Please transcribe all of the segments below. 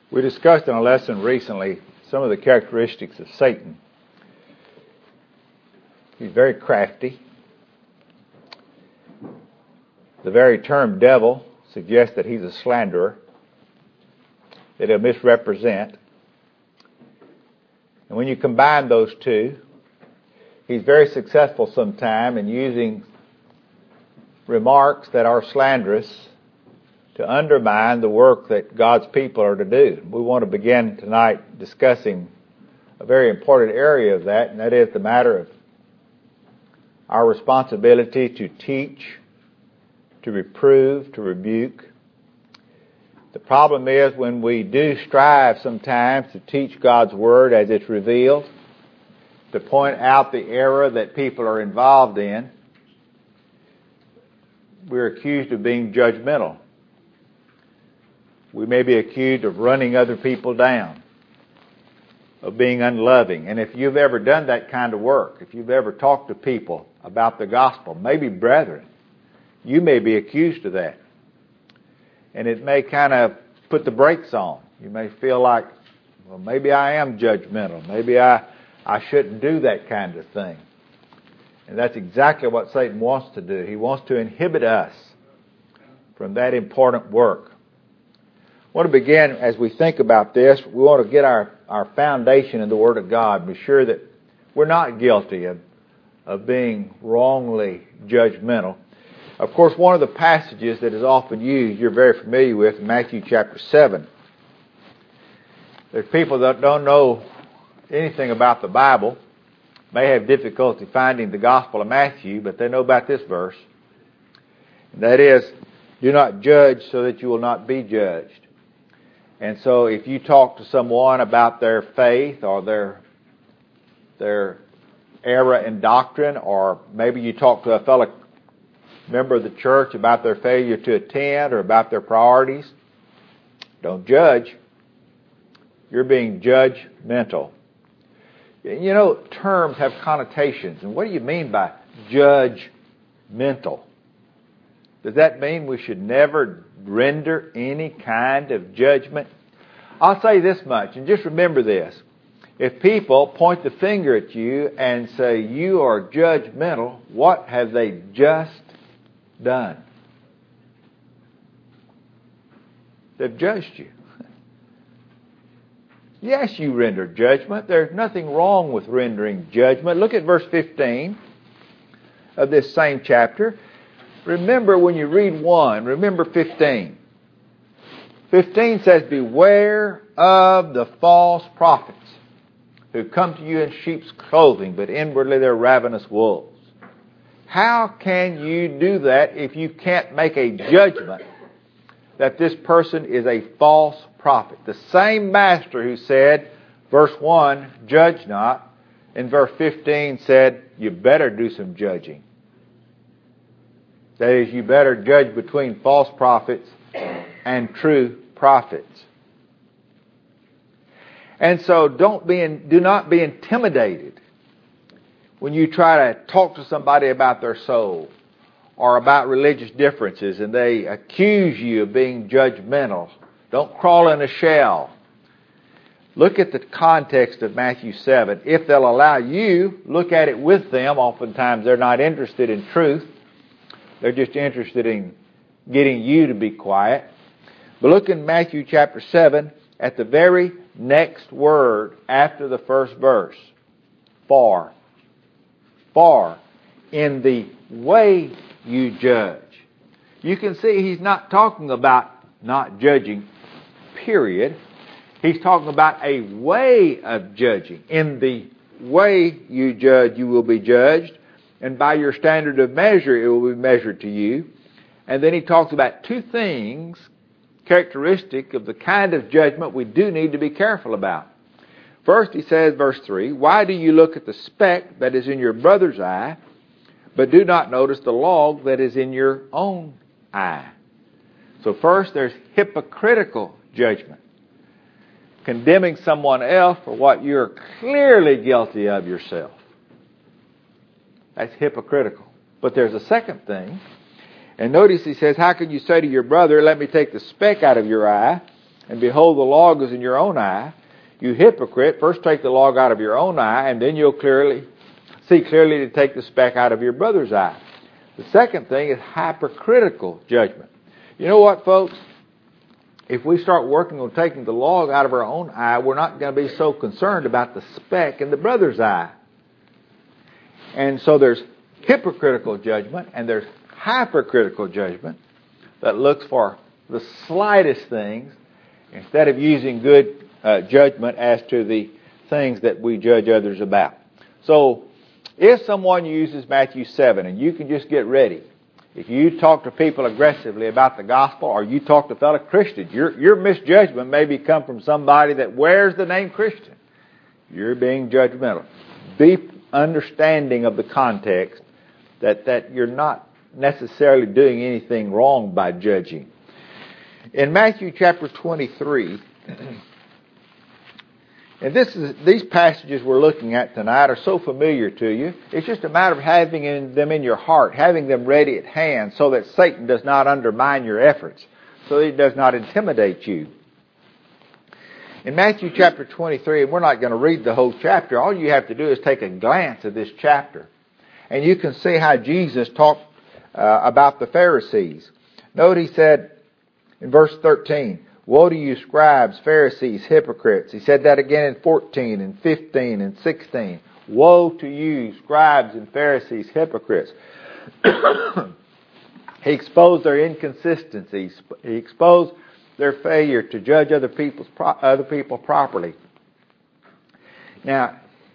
We discussed in a lesson recently some of the characteristics of Satan. He's very crafty. The very term devil suggests that he's a slanderer, that he'll misrepresent. And when you combine those two, he's very successful sometimes in using remarks that are slanderous to undermine the work that God's people are to do. We want to begin tonight discussing a very important area of that, and that is the matter of our responsibility to teach, to reprove, to rebuke. The problem is when we do strive sometimes to teach God's Word as it's revealed, to point out the error that people are involved in, we're accused of being judgmental. We may be accused of running other people down, of being unloving. And if you've ever done that kind of work, if you've ever talked to people about the gospel, maybe brethren, you may be accused of that. And it may kind of put the brakes on. You may feel like, well, maybe I am judgmental. Maybe I shouldn't do that kind of thing. And that's exactly what Satan wants to do. He wants to inhibit us from that important work. I want to begin, as we think about this, we want to get our foundation in the Word of God, be sure that we're not guilty of being wrongly judgmental. Of course, one of the passages that is often used, you're very familiar with, Matthew chapter 7. There's people that don't know anything about the Bible, may have difficulty finding the Gospel of Matthew, but they know about this verse. And that is, do not judge so that you will not be judged. And so if you talk to someone about their faith or their error in doctrine, or maybe you talk to a fellow member of the church about their failure to attend or about their priorities, don't judge. You're being judgmental. You know, terms have connotations. And what do you mean by judgmental? Does that mean we should never render any kind of judgment? I'll say this much, and just remember this. If people point the finger at you and say you are judgmental, what have they just done? They've judged you. Yes, you render judgment. There's nothing wrong with rendering judgment. Look at verse 15 of this same chapter. Remember when you read 1, remember 15. 15 says, beware of the false prophets who come to you in sheep's clothing, but inwardly they're ravenous wolves. How can you do that if you can't make a judgment that this person is a false prophet? The same master who said, verse 1, judge not, in verse 15 said, you better do some judging. That is, you better judge between false prophets and true prophets. And so do not be intimidated when you try to talk to somebody about their soul or about religious differences and they accuse you of being judgmental. Don't crawl in a shell. Look at the context of Matthew 7. If they'll allow you, look at it with them. Oftentimes they're not interested in truth. They're just interested in getting you to be quiet. But look in Matthew chapter 7 at the very next word after the first verse. For. For. In the way you judge. You can see he's not talking about not judging, period. He's talking about a way of judging. In the way you judge, you will be judged. And by your standard of measure, it will be measured to you. And then he talks about two things characteristic of the kind of judgment we do need to be careful about. First, he says, verse 3, why do you look at the speck that is in your brother's eye, but do not notice the log that is in your own eye? So first, there's hypocritical judgment. Condemning someone else for what you're clearly guilty of yourself. That's hypocritical. But there's a second thing. And notice he says, how can you say to your brother, let me take the speck out of your eye, and behold, the log is in your own eye. You hypocrite, first take the log out of your own eye, and then you'll see clearly to take the speck out of your brother's eye. The second thing is hypocritical judgment. You know what, folks? If we start working on taking the log out of our own eye, we're not going to be so concerned about the speck in the brother's eye. And so there's hypocritical judgment and there's hypercritical judgment that looks for the slightest things instead of using good judgment as to the things that we judge others about. So if someone uses Matthew 7, and you can just get ready, if you talk to people aggressively about the gospel, or you talk to fellow Christians, your misjudgment maybe come from somebody that wears the name Christian. You're being judgmental. Be understanding of the context that you're not necessarily doing anything wrong by judging. In Matthew chapter 23, and these passages we're looking at tonight are so familiar to you. It's just a matter of having them in your heart, having them ready at hand so that Satan does not undermine your efforts, so that he does not intimidate you. In Matthew chapter 23, and we're not going to read the whole chapter, all you have to do is take a glance at this chapter. And you can see how Jesus talked about the Pharisees. Note he said in verse 13, "Woe to you, scribes, Pharisees, hypocrites." He said that again in 14 and 15 and 16. Woe to you, scribes and Pharisees, hypocrites. He exposed their inconsistencies. He exposed their failure to judge other people properly. Now,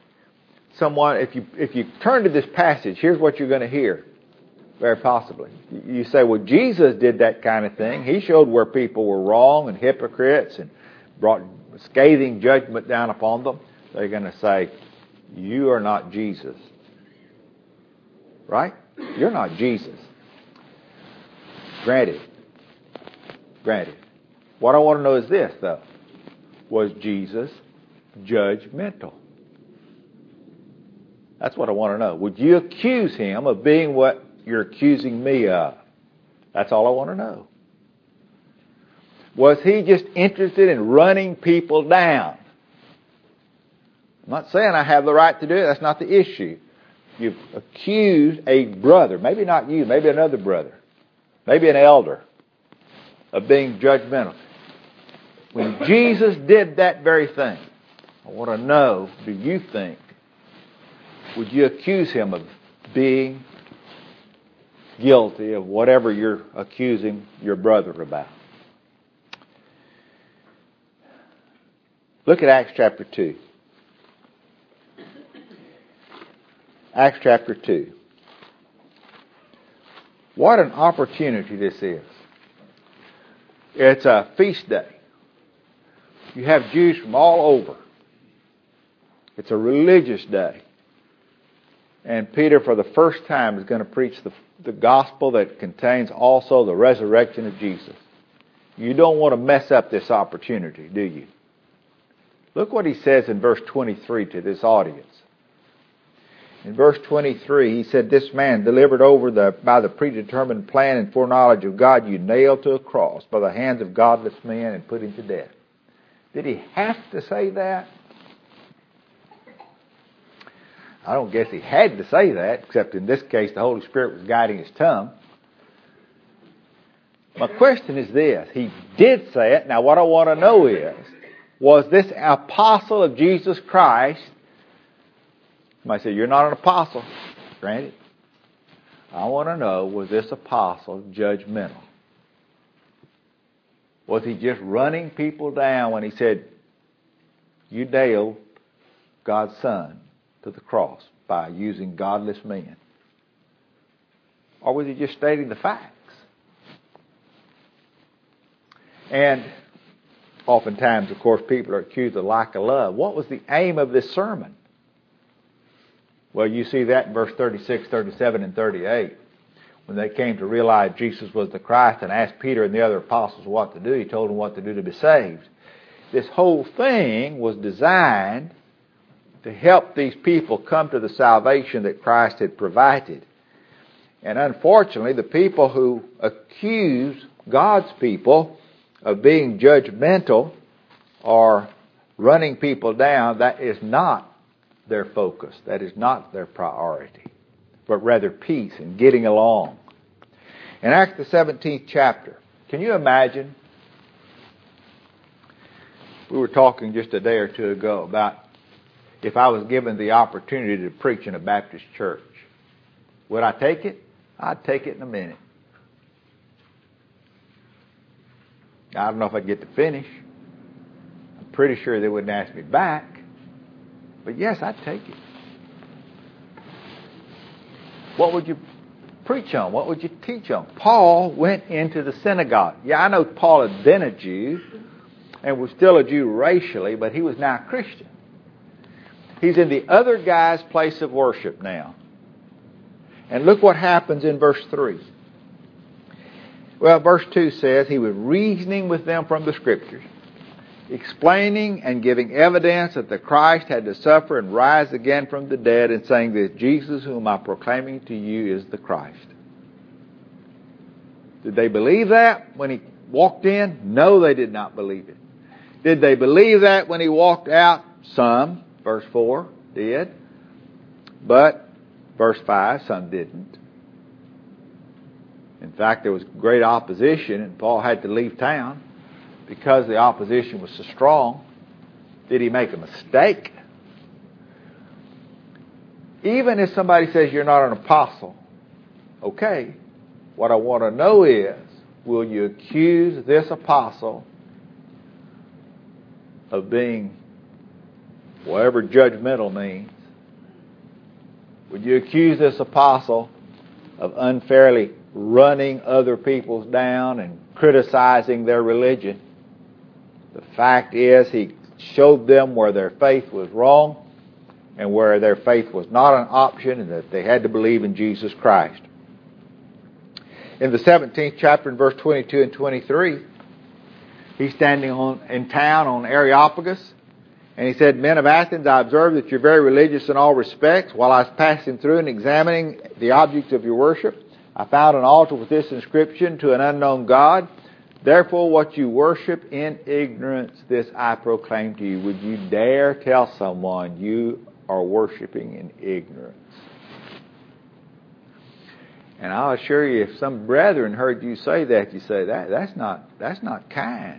if you turn to this passage, here's what you're going to hear. Very possibly. You say, well, Jesus did that kind of thing. He showed where people were wrong and hypocrites and brought scathing judgment down upon them. They're going to say, you are not Jesus. Right? You're not Jesus. Granted. What I want to know is this, though. Was Jesus judgmental? That's what I want to know. Would you accuse him of being what you're accusing me of? That's all I want to know. Was he just interested in running people down? I'm not saying I have the right to do it. That's not the issue. You've accused a brother, maybe not you, maybe another brother, maybe an elder, of being judgmental. When Jesus did that very thing, I want to know, do you think, would you accuse him of being guilty of whatever you're accusing your brother about? Look at Acts chapter 2. Acts chapter 2. What an opportunity this is. It's a feast day. You have Jews from all over. It's a religious day. And Peter, for the first time, is going to preach the gospel that contains also the resurrection of Jesus. You don't want to mess up this opportunity, do you? Look what he says in verse 23 to this audience. In verse 23, he said, "This man, delivered over by the predetermined plan and foreknowledge of God, you nailed to a cross by the hands of godless men and put him to death." Did he have to say that? I don't guess he had to say that, except in this case the Holy Spirit was guiding his tongue. My question is this. He did say it. Now what I want to know is, was this apostle of Jesus Christ? Somebody say, you're not an apostle. Granted. I want to know, was this apostle judgmental? Was he just running people down when he said, you nailed God's Son to the cross by using godless men? Or was he just stating the facts? And oftentimes, of course, people are accused of lack of love. What was the aim of this sermon? Well, you see that in verse 36, 37, and 38. When they came to realize Jesus was the Christ and asked Peter and the other apostles what to do, he told them what to do to be saved. This whole thing was designed to help these people come to the salvation that Christ had provided. And unfortunately, the people who accuse God's people of being judgmental or running people down, that is not their focus. That is not their priority, but rather peace and getting along. In Acts the 17th chapter, can you imagine? We were talking just a day or two ago about if I was given the opportunity to preach in a Baptist church. Would I take it? I'd take it in a minute. I don't know if I'd get to finish. I'm pretty sure they wouldn't ask me back. But yes, I'd take it. What would you preach on? What would you teach on? Paul went into the synagogue. Yeah, I know Paul had been a Jew and was still a Jew racially, but he was now a Christian. He's in the other guy's place of worship now. And look what happens in verse 3. Well, verse 2 says, he was reasoning with them from the Scriptures, explaining and giving evidence that the Christ had to suffer and rise again from the dead, and saying that Jesus, whom I'm proclaiming to you, is the Christ. Did they believe that when he walked in? No, they did not believe it. Did they believe that when he walked out? Some, verse 4, did. But, verse 5, some didn't. In fact, there was great opposition, and Paul had to leave town because the opposition was so strong. Did he make a mistake? Even if somebody says you're not an apostle, okay, what I want to know is, will you accuse this apostle of being whatever judgmental means? Would you accuse this apostle of unfairly running other people down and criticizing their religion? The fact is, he showed them where their faith was wrong and where their faith was not an option, and that they had to believe in Jesus Christ. In the 17th chapter, in verse 22 and 23, he's standing in town on Areopagus, and he said, "Men of Athens, I observe that you're very religious in all respects. While I was passing through and examining the objects of your worship, I found an altar with this inscription, to an unknown God. Therefore, what you worship in ignorance, this I proclaim to you." Would you dare tell someone you are worshiping in ignorance? And I'll assure you, if some brethren heard you say that, you say, that's not kind.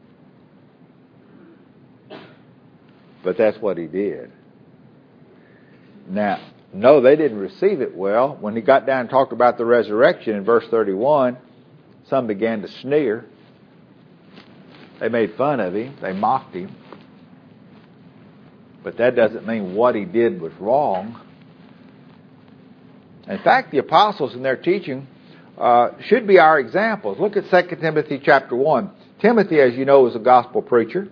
But that's what he did. Now, no, they didn't receive it well. When he got down and talked about the resurrection in verse 31, some began to sneer. They made fun of him. They mocked him. But that doesn't mean what he did was wrong. In fact, the apostles in their teaching should be our examples. Look at 2 Timothy chapter 1. Timothy, as you know, was a gospel preacher.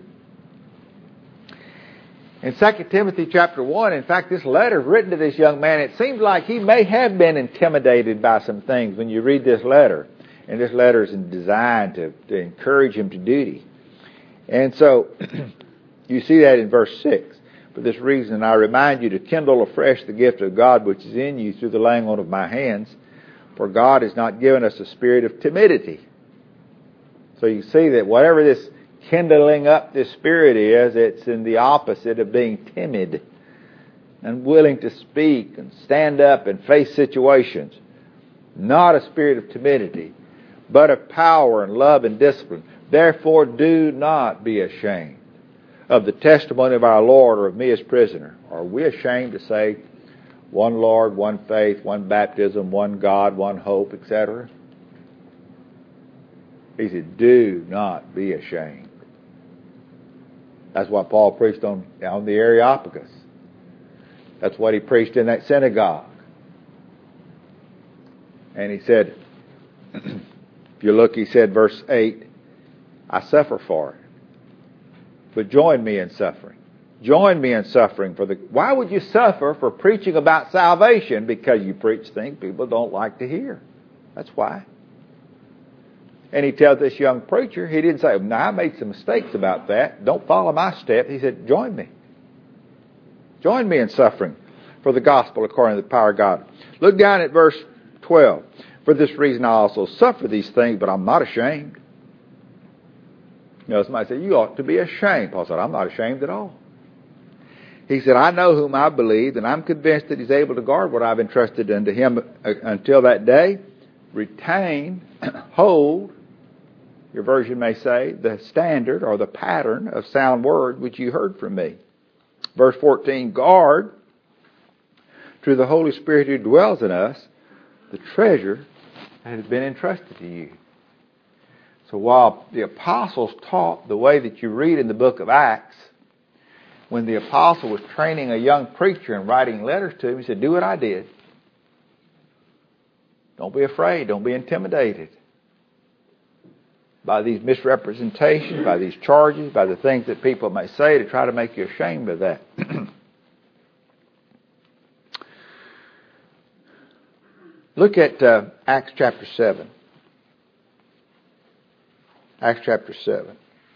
In 2 Timothy chapter 1, in fact, this letter is written to this young man. It seems like he may have been intimidated by some things when you read this letter. And this letter is designed to encourage him to duty. And so, you see that in verse 6. For this reason, I remind you to kindle afresh the gift of God which is in you through the laying on of my hands. For God has not given us a spirit of timidity. So you see that whatever this kindling up this spirit is, it's in the opposite of being timid and willing to speak and stand up and face situations. Not a spirit of timidity, but of power and love and discipline. Therefore, do not be ashamed of the testimony of our Lord or of me as prisoner. Are we ashamed to say one Lord, one faith, one baptism, one God, one hope, etc.? He said, do not be ashamed. That's what Paul preached on the Areopagus. That's what he preached in that synagogue. And he said, if you look, he said, verse 8, I suffer for it. But join me in suffering. Join me in suffering for the... Why would you suffer for preaching about salvation? Because you preach things people don't like to hear. That's why. And he tells this young preacher, he didn't say, now I made some mistakes about that. Don't follow my steps. He said, join me. Join me in suffering for the gospel according to the power of God. Look down at verse 12. For this reason I also suffer these things, but I'm not ashamed. somebody said, you ought to be ashamed. Paul said, I'm not ashamed at all. He said, I know whom I believe, and I'm convinced that he's able to guard what I've entrusted unto him until that day. Retain, hold, your version may say, the standard or the pattern of sound word which you heard from me. Verse 14, guard through the Holy Spirit who dwells in us the treasure that has been entrusted to you. So while the apostles taught the way that you read in the book of Acts, when the apostle was training a young preacher and writing letters to him, he said, do what I did. Don't be afraid. Don't be intimidated by these misrepresentations, by these charges, by the things that people may say to try to make you ashamed of that. Look at Acts chapter 7. Acts chapter 7.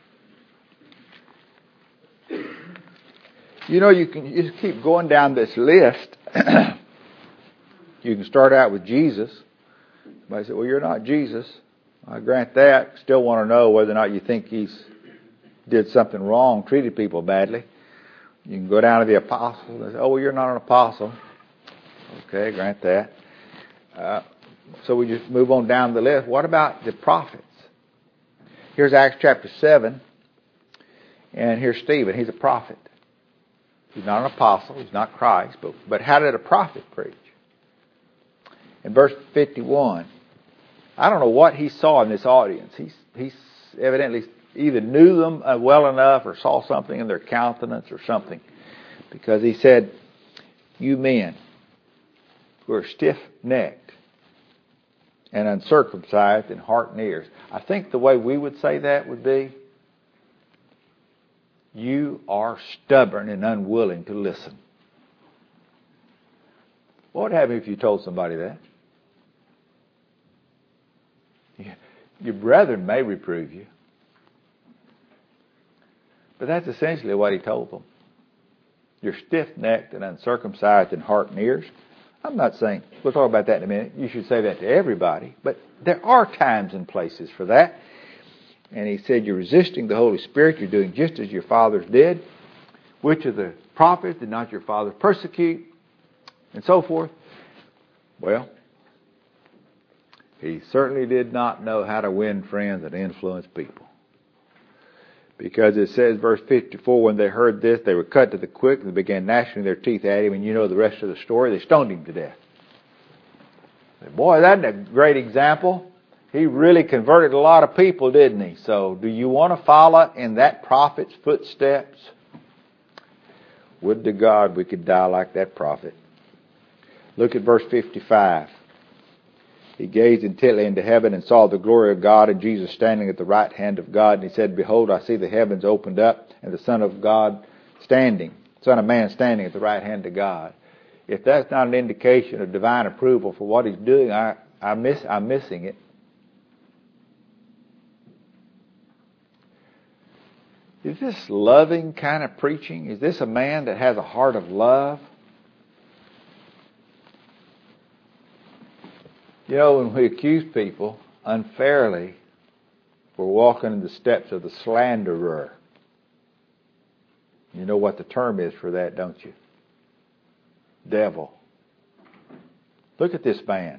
You can just keep going down this list. You can start out with Jesus. Somebody said, well, you're not Jesus. I grant that. Still want to know whether or not you think he's did something wrong, treated people badly. You can go down to the apostles and say, oh, well, you're not an apostle. Okay, grant that. So we just move on down the list. What about the prophets? Here's Acts chapter 7. And here's Stephen. He's a prophet. He's not an apostle. He's not Christ. But how did a prophet preach? In verse 51, I don't know what he saw in this audience. He evidently either knew them well enough or saw something in their countenance or something. Because he said, you men who are stiff-necked and uncircumcised in heart and ears. I think the way we would say that would be, you are stubborn and unwilling to listen. What would happen if you told somebody that? Your brethren may reprove you. But that's essentially what he told them. You're stiff-necked and uncircumcised in heart and ears. I'm not saying, we'll talk about that in a minute, you should say that to everybody. But there are times and places for that. And he said, you're resisting the Holy Spirit. You're doing just as your fathers did. Which of the prophets did not your fathers persecute? And so forth. Well, he certainly did not know how to win friends and influence people. Because it says, verse 54, when they heard this, they were cut to the quick and they began gnashing their teeth at him. And you know the rest of the story. They stoned him to death. Boy, that's a great example. He really converted a lot of people, didn't he? So do you want to follow in that prophet's footsteps? Would to God we could die like that prophet. Look at verse 55. He gazed intently into heaven and saw the glory of God and Jesus standing at the right hand of God. And he said, behold, I see the heavens opened up and the Son of Man standing at the right hand of God. If that's not an indication of divine approval for what he's doing, I'm missing it. Is this loving kind of preaching? Is this a man that has a heart of love? You know, when we accuse people unfairly, we're walking in the steps of the slanderer. You know what the term is for that, don't you? Devil. Look at this man.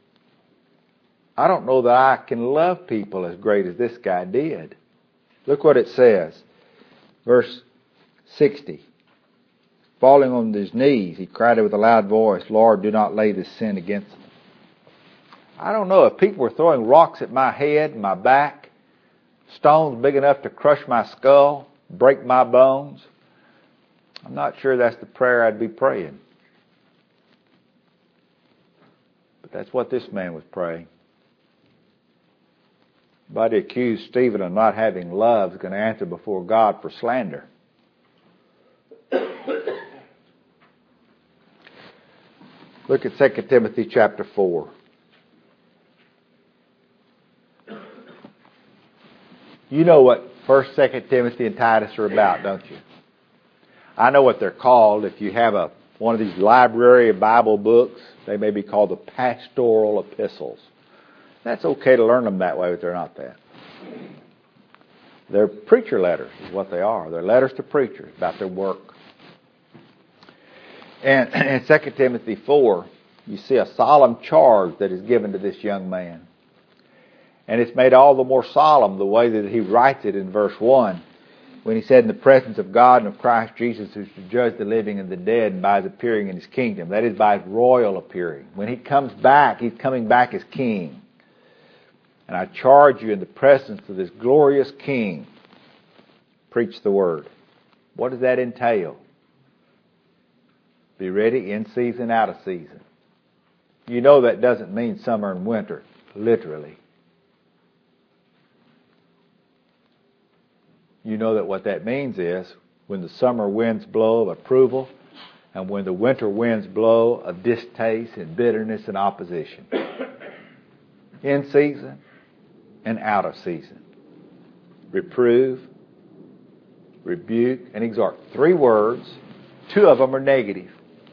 I don't know that I can love people as great as this guy did. Look what it says. Verse 60. Falling on his knees, he cried out with a loud voice, Lord, do not lay this sin against them. I don't know if people were throwing rocks at my head, my back, stones big enough to crush my skull, break my bones. I'm not sure that's the prayer I'd be praying. But that's what this man was praying. Anybody accused Stephen of not having love is going to answer before God for slander. Look at 2 Timothy chapter 4. You know what 1st, 2nd Timothy and Titus are about, don't you? I know what they're called. If you have one of these library of Bible books, they may be called the pastoral epistles. That's okay to learn them that way, but they're not that. They're preacher letters is what they are. They're letters to preachers about their work. And in 2 Timothy 4, you see a solemn charge that is given to this young man. And it's made all the more solemn the way that he writes it in verse 1. When he said, in the presence of God and of Christ Jesus, who's to judge the living and the dead, and by his appearing in his kingdom. That is, by his royal appearing. When he comes back, he's coming back as king. And I charge you in the presence of this glorious king, preach the word. What does that entail? Be ready in season, out of season. You know that doesn't mean summer and winter, literally. You know that what that means is when the summer winds blow of approval and when the winter winds blow of distaste and bitterness and opposition. In season and out of season. Reprove, rebuke, and exhort. 3 words. 2 of them are negative.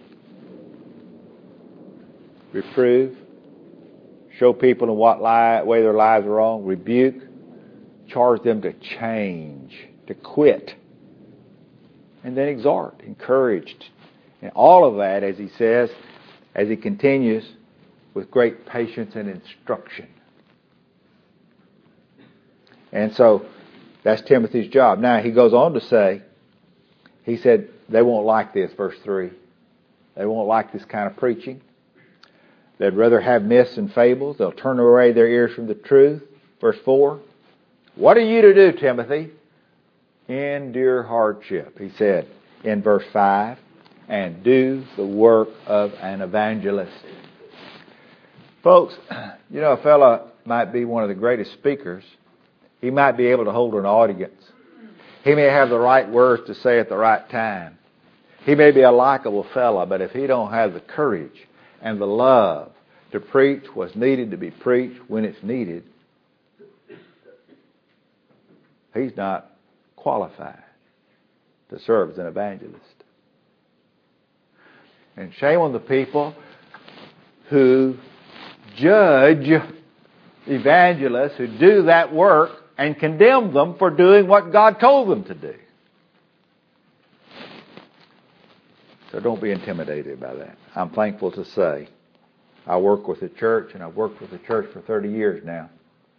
Reprove, show people in what way their lives are wrong. Rebuke, charge them to change, to quit. And then exhort, encourage. And all of that, as he says, as he continues, with great patience and instruction. And so, that's Timothy's job. Now, he goes on to say, he said, they won't like this, verse 3. They won't like this kind of preaching. They'd rather have myths and fables. They'll turn away their ears from the truth. Verse 4. What are you to do, Timothy? Endure hardship, he said in verse 5. And do the work of an evangelist. Folks, you know, a fellow might be one of the greatest speakers. He might be able to hold an audience. He may have the right words to say at the right time. He may be a likable fellow, but if he don't have the courage and the love to preach what's needed to be preached when it's needed, he's not qualified to serve as an evangelist. And shame on the people who judge evangelists who do that work and condemn them for doing what God told them to do. So don't be intimidated by that. I'm thankful to say I work with the church, and I've worked with the church for 30 years now.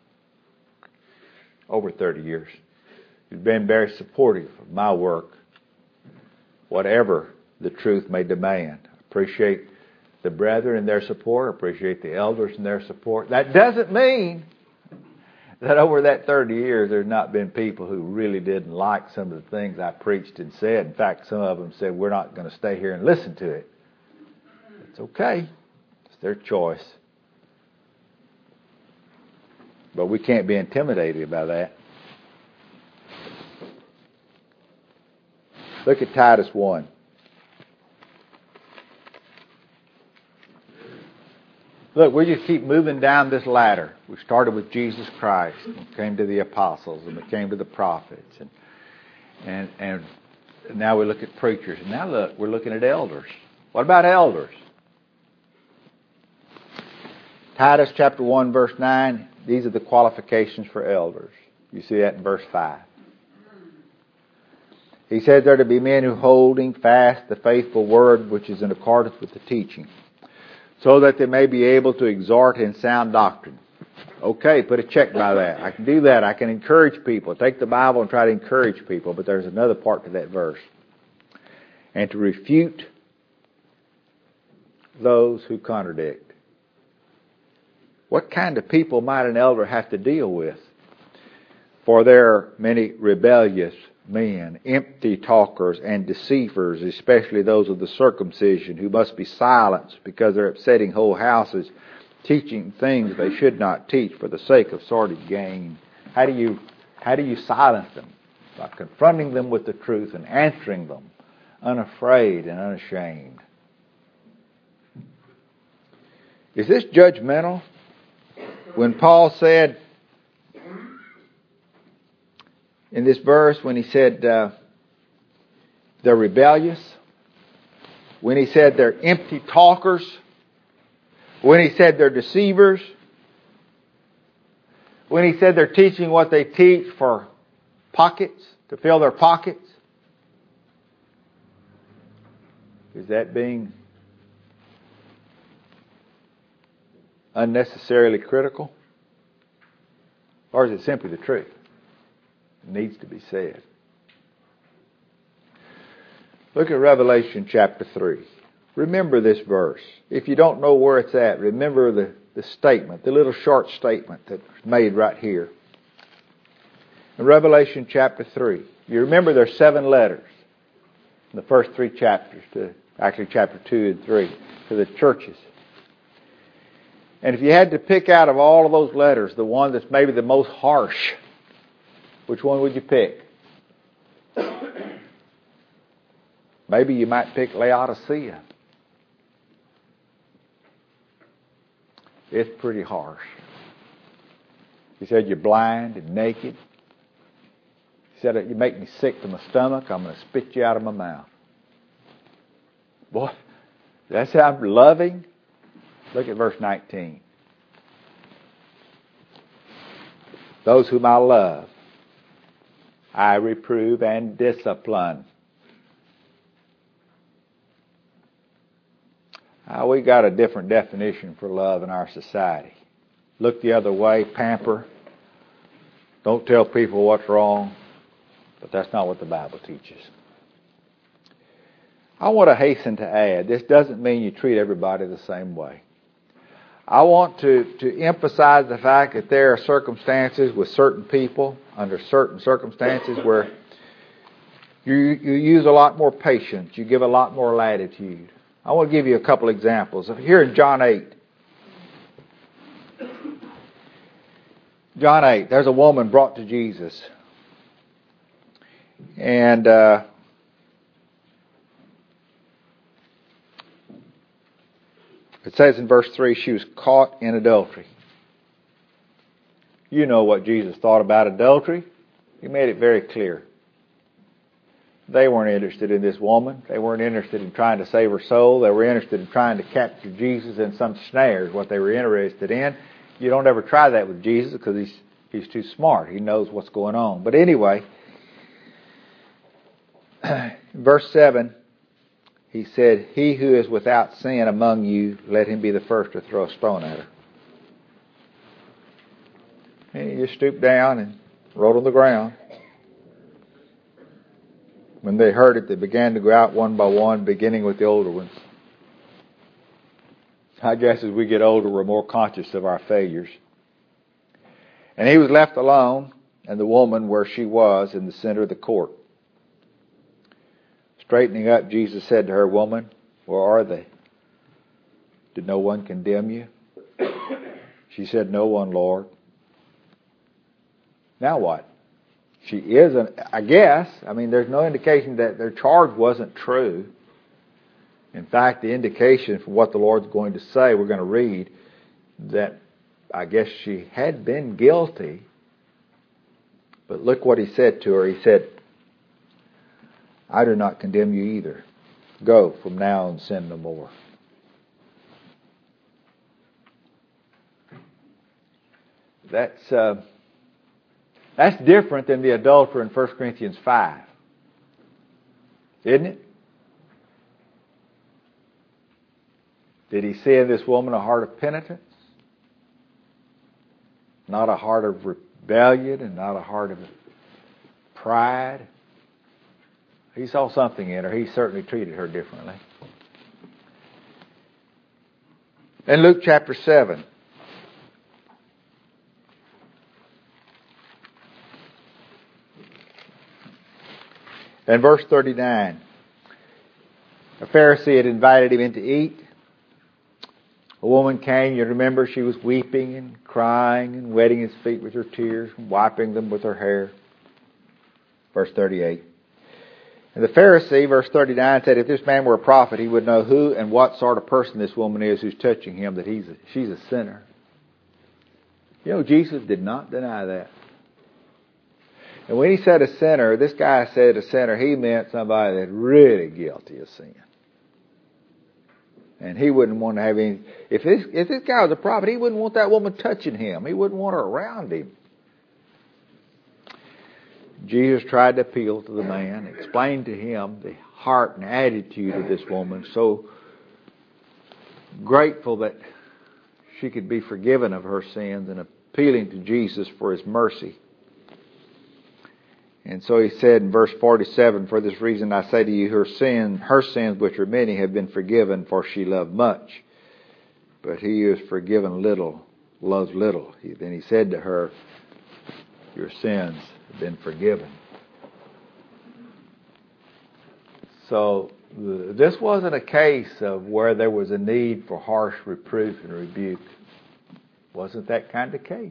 Over 30 years. You've been very supportive of my work, whatever the truth may demand. I appreciate the brethren and their support. I appreciate the elders and their support. That doesn't mean that over that 30 years there's not been people who really didn't like some of the things I preached and said. In fact, some of them said, we're not going to stay here and listen to it. It's okay. It's their choice. But we can't be intimidated by that. Look at Titus 1. Look, we just keep moving down this ladder. We started with Jesus Christ, and came to the apostles, and we came to the prophets, and now we look at preachers. And now look, we're looking at elders. What about elders? Titus chapter 1, verse 9, these are the qualifications for elders. You see that in verse 5. He said they're to be men who holding fast the faithful word which is in accordance with the teaching, so that they may be able to exhort in sound doctrine. Okay, put a check by that. I can do that. I can encourage people. Take the Bible and try to encourage people. But there's another part to that verse. And to refute those who contradict. What kind of people might an elder have to deal with? For there are many rebellious men, empty talkers, and deceivers, especially those of the circumcision, who must be silenced because they're upsetting whole houses, teaching things they should not teach for the sake of sordid gain. How do you silence them? By confronting them with the truth and answering them unafraid and unashamed. Is this judgmental? When Paul said in this verse, when he said they're rebellious, when he said they're empty talkers, when he said they're deceivers, when he said they're teaching what they teach for pockets, to fill their pockets? Is that being unnecessarily critical? Or is it simply the truth? It needs to be said. Look at Revelation chapter 3. Remember this verse. If you don't know where it's at, remember the statement, the little short statement that's made right here. In Revelation chapter 3, you remember there's 7 letters in the first 3 chapters, actually chapter 2 and 3, to the churches. And if you had to pick out of all of those letters the one that's maybe the most harsh, which one would you pick? Maybe you might pick Laodicea. It's pretty harsh. He said, you're blind and naked. He said, you make me sick to my stomach. I'm going to spit you out of my mouth. Boy, that's how I'm loving. Look at verse 19. Those whom I love, I reprove and discipline. We got a different definition for love in our society. Look the other way, pamper. Don't tell people what's wrong. But that's not what the Bible teaches. I want to hasten to add, this doesn't mean you treat everybody the same way. I want to emphasize the fact that there are circumstances with certain people, under certain circumstances, where you use a lot more patience. You give a lot more latitude. I want to give you a couple examples. Here in John 8. John 8, there's a woman brought to Jesus. And it says in verse 3, she was caught in adultery. You know what Jesus thought about adultery. He made it very clear. They weren't interested in this woman. They weren't interested in trying to save her soul. They were interested in trying to capture Jesus in some snares, what they were interested in. You don't ever try that with Jesus because he's too smart. He knows what's going on. But anyway, verse 7, he said, he who is without sin among you, let him be the first to throw a stone at her. And he just stooped down and wrote on the ground. When they heard it, they began to go out one by one, beginning with the older ones. I guess as we get older, we're more conscious of our failures. And he was left alone, and the woman where she was in the center of the court. Straightening up, Jesus said to her, woman, where are they? Did no one condemn you? She said, no one, Lord. Now what? She is, I guess, there's no indication that their charge wasn't true. In fact, the indication for what the Lord's going to say, we're going to read, that I guess she had been guilty. But look what he said to her. He said, I do not condemn you either. Go from now and sin no more. That's different than the adulterer in 1 Corinthians 5. Isn't it? Did he see in this woman a heart of penitence? Not a heart of rebellion and not a heart of pride. He saw something in her. He certainly treated her differently. In Luke chapter 7. And verse 39. A Pharisee had invited him in to eat. A woman came, you remember, she was weeping and crying and wetting his feet with her tears and wiping them with her hair. Verse 38. And the Pharisee, verse 39, said, if this man were a prophet, he would know who and what sort of person this woman is who's touching him, that she's a sinner. You know, Jesus did not deny that. And when he said a sinner, this guy said a sinner, he meant somebody that's really guilty of sin. And he wouldn't want to have any... If this guy was a prophet, he wouldn't want that woman touching him. He wouldn't want her around him. Jesus tried to appeal to the man, explain to him the heart and attitude of this woman, so grateful that she could be forgiven of her sins and appealing to Jesus for His mercy. And so He said in verse 47, "For this reason I say to you, her sins, which are many, have been forgiven, for she loved much. But he who is forgiven little loves little." Then He said to her, "Your sins have been forgiven." So this wasn't a case of where there was a need for harsh reproof and rebuke. Wasn't that kind of case.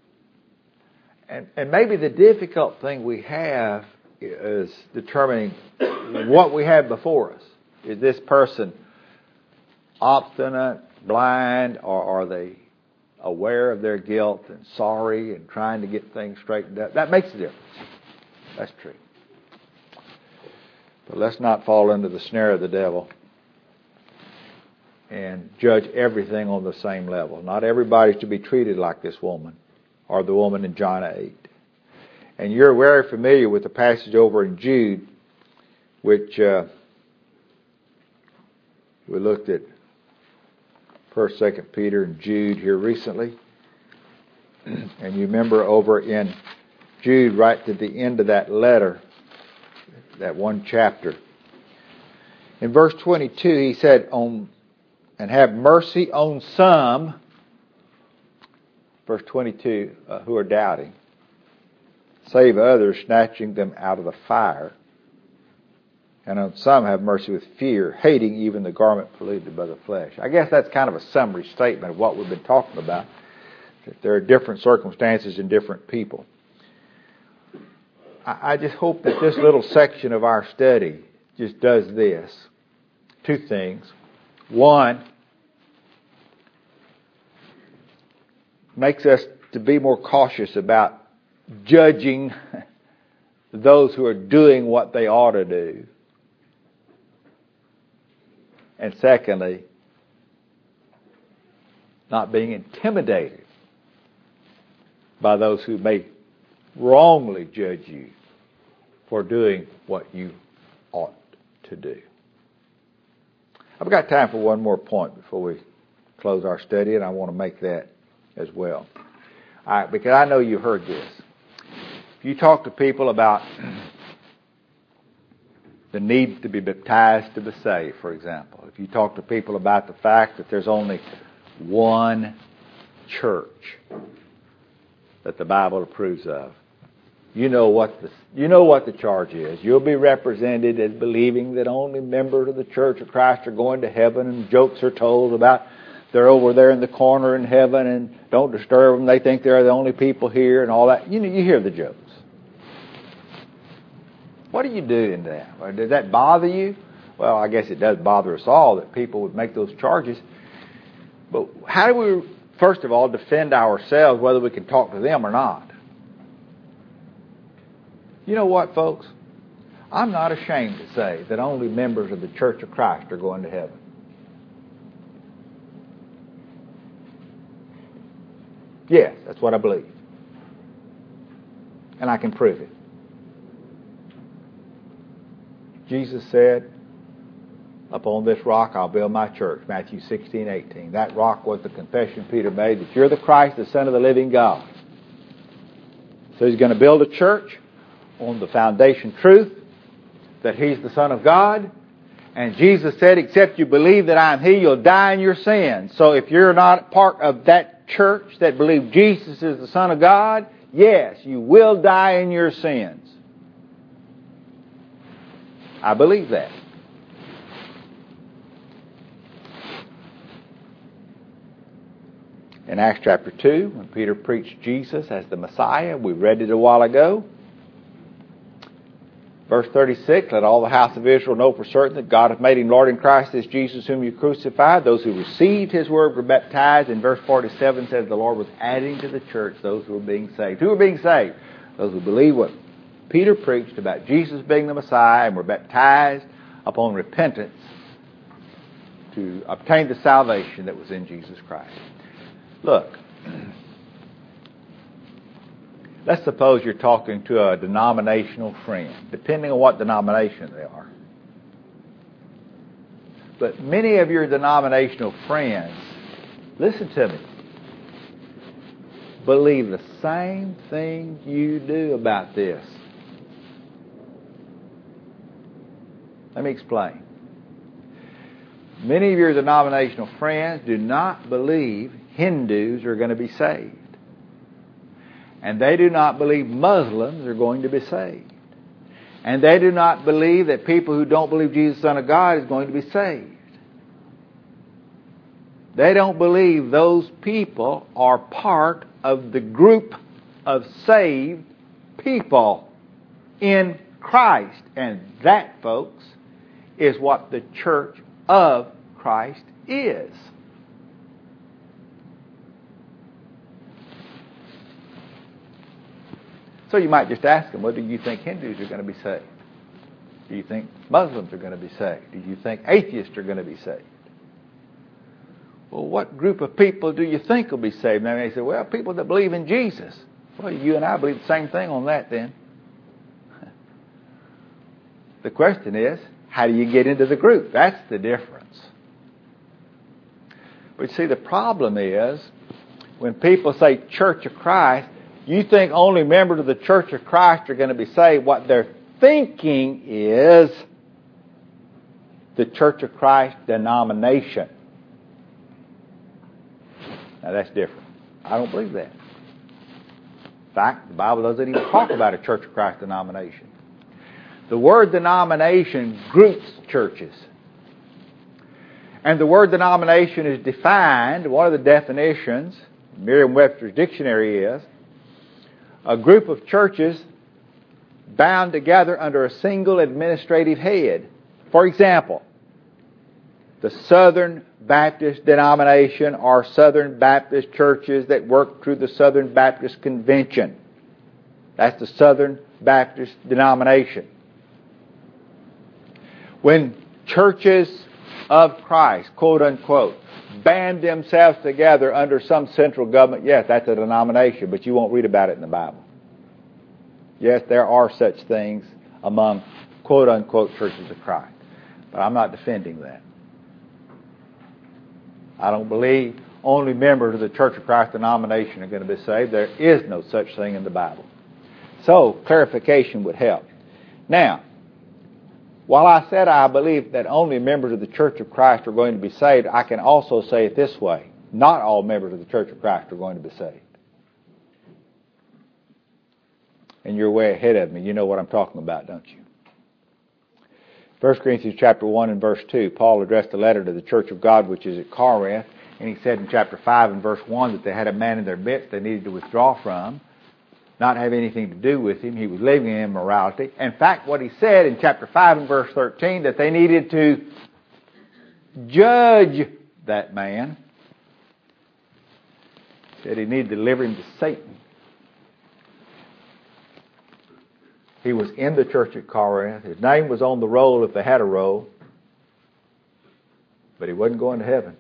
And maybe the difficult thing we have is determining what we have before us. Is this person obstinate, blind, or are they aware of their guilt and sorry and trying to get things straightened out? That makes a difference. That's true. But let's not fall into the snare of the devil and judge everything on the same level. Not everybody's to be treated like this woman or the woman in John 8. And you're very familiar with the passage over in Jude, which we looked at 1st, 2nd Peter, and Jude here recently. And you remember over in Jude, right to the end of that letter, that one chapter. In verse 22, he said, "And have mercy on some," verse 22, "who are doubting. Save others, snatching them out of the fire. And on some have mercy with fear, hating even the garment polluted by the flesh." I guess that's kind of a summary statement of what we've been talking about. That there are different circumstances in different people. I just hope that this little section of our study just does this. Two things. One, makes us to be more cautious about judging those who are doing what they ought to do. And secondly, not being intimidated by those who may wrongly judge you for doing what you ought to do. I've got time for one more point before we close our study, and I want to make that as well. All right, because I know you heard this. If you talk to people about the need to be baptized to be saved, for example, if you talk to people about the fact that there's only one church that the Bible approves of, you know what the charge is. You'll be represented as believing that only members of the Church of Christ are going to heaven, and jokes are told about they're over there in the corner in heaven and don't disturb them. They think they're the only people here and all that. You hear the jokes. What do you do in that? Does that bother you? Well, I guess it does bother us all that people would make those charges. But how do we, first of all, defend ourselves whether we can talk to them or not? You know what, folks? I'm not ashamed to say that only members of the Church of Christ are going to heaven. Yes, that's what I believe. And I can prove it. Jesus said, "Upon this rock I'll build my church," Matthew 16:18. That rock was the confession Peter made that you're the Christ, the Son of the living God. So he's going to build a church on the foundation truth that He's the Son of God. And Jesus said, "Except you believe that I am He, you'll die in your sins." So if you're not part of that church that believes Jesus is the Son of God, yes, you will die in your sins. I believe that. In Acts chapter 2, when Peter preached Jesus as the Messiah, we read it a while ago. Verse 36, "Let all the house of Israel know for certain that God hath made Him Lord in Christ, this Jesus whom you crucified." Those who received His word were baptized. And verse 47 says the Lord was adding to the church those who were being saved. Who were being saved? Those who believed what Peter preached about Jesus being the Messiah and were baptized upon repentance to obtain the salvation that was in Jesus Christ. Look, Let's suppose you're talking to a denominational friend, depending on what denomination they are. But many of your denominational friends, listen to me, believe the same thing you do about this. Let me explain. Many of your denominational friends do not believe Hindus are going to be saved. And they do not believe Muslims are going to be saved. And they do not believe that people who don't believe Jesus, Son of God, is going to be saved. They don't believe those people are part of the group of saved people in Christ. And that, folks, is what the Church of Christ is. So you might just ask them, well, do you think Hindus are going to be saved? Do you think Muslims are going to be saved? Do you think atheists are going to be saved? Well, what group of people do you think will be saved? And they say, well, people that believe in Jesus. Well, you and I believe the same thing on that then. The question is, how do you get into the group? That's the difference. But see, the problem is, when people say Church of Christ, you think only members of the Church of Christ are going to be saved. What they're thinking is the Church of Christ denomination. Now that's different. I don't believe that. In fact, the Bible doesn't even talk about a Church of Christ denomination. The word denomination groups churches. And the word denomination is defined, one of the definitions, Merriam-Webster's dictionary is, a group of churches bound together under a single administrative head. For example, the Southern Baptist denomination are Southern Baptist churches that work through the Southern Baptist Convention. That's the Southern Baptist denomination. When churches of Christ, quote unquote, band themselves together under some central government, yes, that's a denomination, but you won't read about it in the Bible. Yes, there are such things among quote unquote churches of Christ, but I'm not defending that. I don't believe only members of the Church of Christ denomination are going to be saved. There is no such thing in the Bible. So, clarification would help. Now, while I said I believe that only members of the Church of Christ are going to be saved, I can also say it this way. Not all members of the Church of Christ are going to be saved. And you're way ahead of me. You know what I'm talking about, don't you? 1 Corinthians chapter 1 and verse 2, Paul addressed a letter to the Church of God which is at Corinth, and he said in chapter 5 and verse 1 that they had a man in their midst they needed to withdraw from, not have anything to do with him. He was living in immorality. In fact, what he said in chapter 5 and verse 13, that they needed to judge that man. He said he needed to deliver him to Satan. He was in the church at Corinth. His name was on the roll if they had a roll. But he wasn't going to heaven.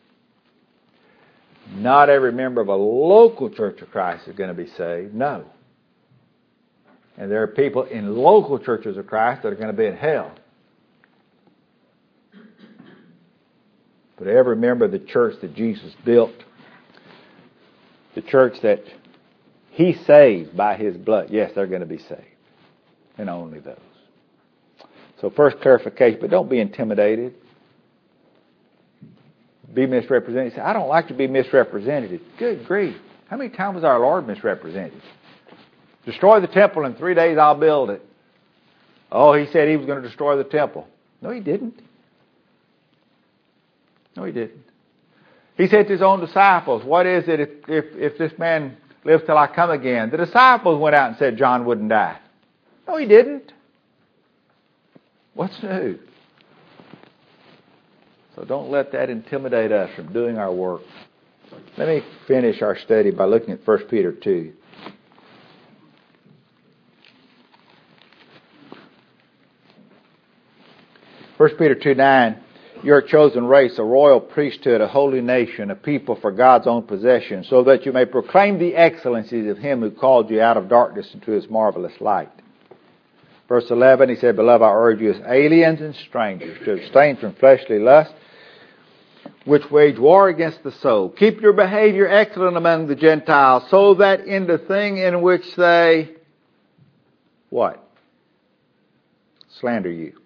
Not every member of a local Church of Christ is going to be saved. No. And there are people in local churches of Christ that are going to be in hell. But every member of the church that Jesus built, the church that He saved by His blood, yes, they're going to be saved. And only those. So first clarification, but don't be intimidated. Be misrepresented. Say, I don't like to be misrepresented. Good grief. How many times was our Lord misrepresented? Destroy the temple in 3 days, I'll build it. Oh, He said He was going to destroy the temple. No, He didn't. No, He didn't. He said to His own disciples, what is it if this man lives till I come again? The disciples went out and said John wouldn't die. No, He didn't. What's new? So don't let that intimidate us from doing our work. Let me finish our study by looking at 1 Peter 2. First Peter 2:9 You're a chosen race, a royal priesthood, a holy nation, a people for God's own possession, so that you may proclaim the excellencies of Him who called you out of darkness into His marvelous light. Verse 11, he said, Beloved, I urge you as aliens and strangers to abstain from fleshly lust, which wage war against the soul. Keep your behavior excellent among the Gentiles, so that in the thing in which they, what? Slander you.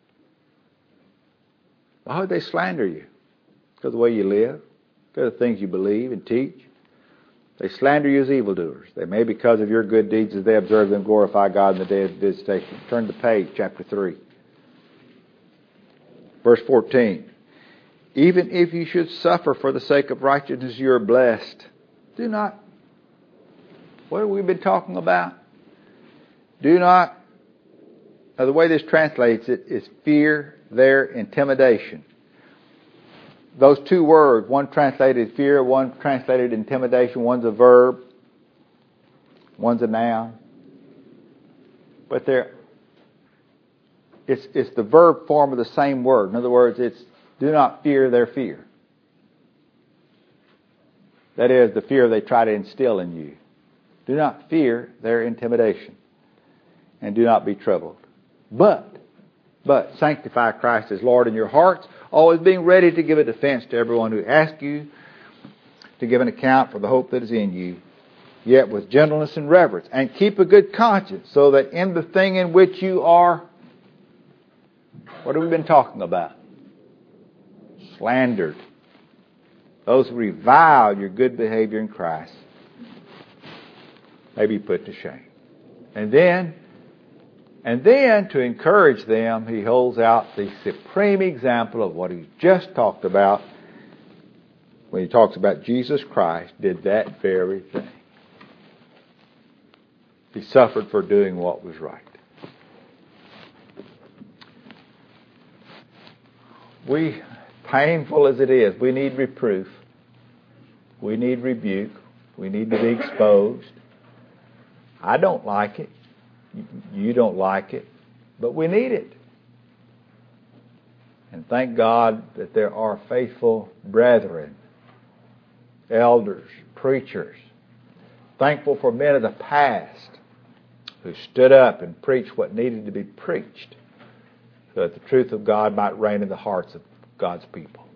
Why would they slander you? Because of the way you live, because of the things you believe and teach. They slander you as evildoers. They may, because of your good deeds as they observe them, glorify God in the day of visitation. Turn the page, chapter 3. Verse 14. Even if you should suffer for the sake of righteousness, you are blessed. Do not. What have we been talking about? Do not. Now, the way this translates it is fear their intimidation. Those two words, one translated fear, one translated intimidation, one's a verb, one's a noun. But it's the verb form of the same word. In other words, it's do not fear their fear. That is, the fear they try to instill in you. Do not fear their intimidation. And do not be troubled. But sanctify Christ as Lord in your hearts, always being ready to give a defense to everyone who asks you to give an account for the hope that is in you, yet with gentleness and reverence. And keep a good conscience, so that in the thing in which you are, what have we been talking about? Slandered. Those who revile your good behavior in Christ may be put to shame. And then to encourage them, he holds out the supreme example of what he just talked about when he talks about Jesus Christ did that very thing. He suffered for doing what was right. Painful as it is, we need reproof. We need rebuke. We need to be exposed. I don't like it. You don't like it. But we need it. And thank God that there are faithful brethren, elders, preachers. Thankful for men of the past who stood up and preached what needed to be preached so that the truth of God might reign in the hearts of God's people.